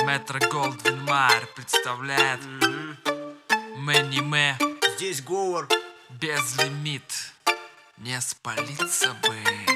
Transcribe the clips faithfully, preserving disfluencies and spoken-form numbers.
Метро Голдвин Майер представляет Мэнни Мэ. Здесь говор Безлимит. Не спалиться бы.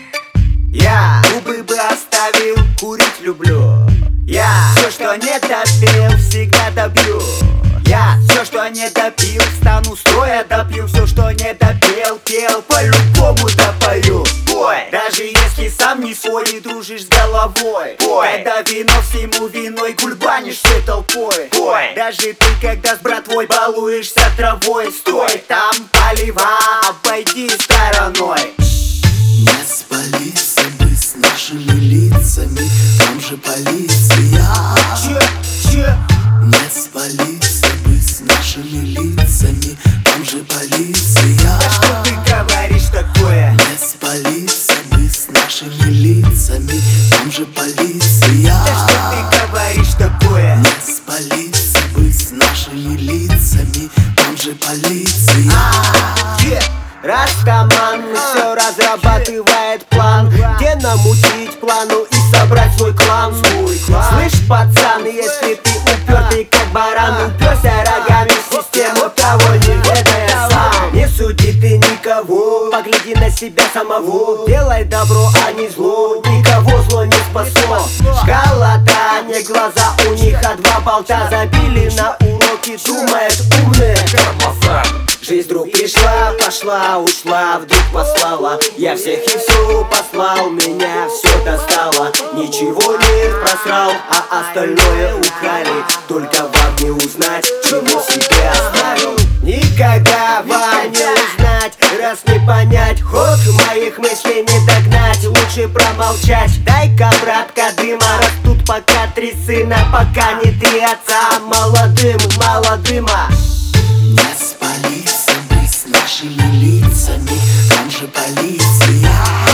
Я губы бы оставил, курить люблю. Я все, что не допил, всегда добью. Я все, что не допил, стану стоя допью. Все, что не допел, пел, по-любому допою. Бой, даже если сам не свой и дружишь с головой. Бой, когда вино всему виной, гульбанишь всей толпой. Бой, даже ты, когда с братвой балуешься травой. Стой, там полива, обойди стороной. Не спалиться бы с нашими лицами, там же полиция. Че, че? Не спалиться бы с нашими лицами, там же полиция. Да что ты говоришь такое? Не спалиться бы с нашими лицами, там же полиция. Да что ты говоришь такое? Не спалиться бы с нашими лицами, там же полиция. Yeah. Растаман все разрабатывает план, где намутить плану и собрать свой клан. Слышь, пацан, если ты упертый как баран, уперся рогами в систему, того не ведая сам. Не суди ты никого, погляди на себя самого. Делай добро, а не зло, никого зло не спасло. Шкала-то не глаза, у них а два болта. Забили на уроки, думает умные тормоза. Жизнь вдруг пришла, пошла, ушла, вдруг послала. Я всех и все послал, меня все достало. Ничего не просрал, а остальное украли. Только вам не узнать, чего себе оставил. Никогда вам не узнать, раз не понять. Ход моих мыслей не догнать, лучше промолчать. Дай-ка, братка, дыма, растут пока три сына. Пока не три отца, молодым, мало дыма. Не спалиться бы с нашими лицами, там же полиция.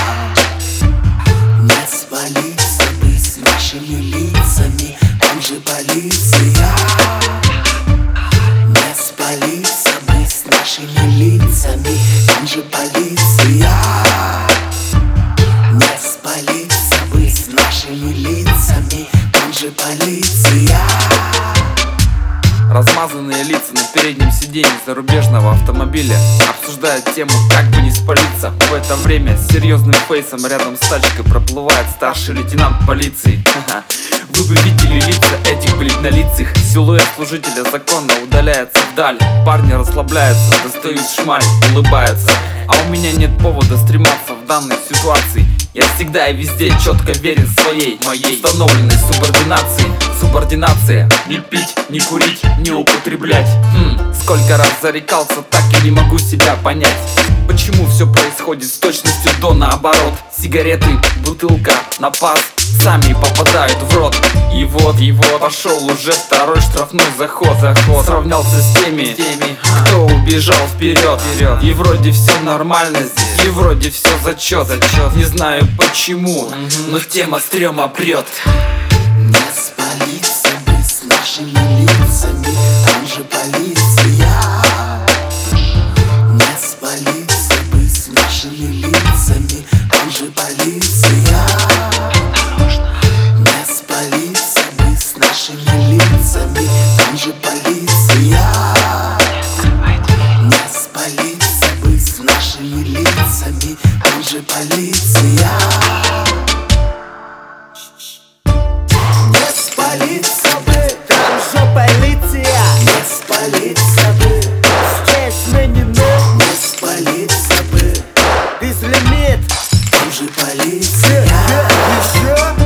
Не спалиться бы с нашими лицами, там же полиция. Не спалиться бы с нашими лицами, там же полиция. Не спалиться бы с нашими лицами, там же полиция. Размазанные лица на переднем сиденье зарубежного автомобиля обсуждают тему, как бы не спалиться. В это время с серьезным фейсом рядом с тачкой проплывает старший лейтенант полиции. Вы бы видели лица этих бледнолицых. Силуэт служителя закона удаляется вдаль. Парни расслабляются, достают шмаль, улыбаются. А у меня нет повода стрематься в данной ситуации. Я всегда и везде четко верен своей, моей установленной субординации. Субординация. Не пить, не курить, не употреблять. М, Сколько раз зарекался, так и не могу себя понять. Почему все происходит с точностью до наоборот? Сигареты, бутылка, на паз сами попадают в рот. И вот, и вот пошел уже второй штрафной заход, заход. Сравнялся с теми, теми кто убежал вперед, вперед. И вроде все нормально здесь, и вроде все зачет, зачет. Не знаю почему, но тема стрёма прет. Не спалиться бы с нашими лицами, там же полиция. Не спалиться бы с нашими лицами, там же полиция. Не спалиться бы с нашими лицами, там же полиция. Не спалиться бы с нашими лицами, там же полиция. Не спалиться бы, Там же полиция, не спалиться бы, здесь Мэнни Мэ. не спалиться бы, Безлимит. там же полиция. Еще